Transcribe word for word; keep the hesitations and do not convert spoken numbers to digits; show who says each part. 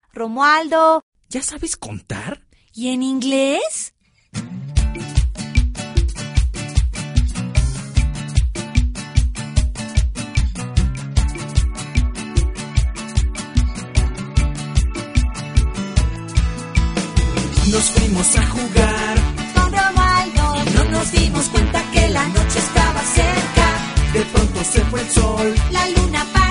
Speaker 1: Romualdo.
Speaker 2: ¿Ya sabes contar?
Speaker 1: ¿Y en inglés?
Speaker 2: Nos fuimos a jugar
Speaker 1: Con Romualdo.
Speaker 2: y no nos dimos cuenta que la noche estaba cerca. De pronto se fue el sol.
Speaker 1: La luna para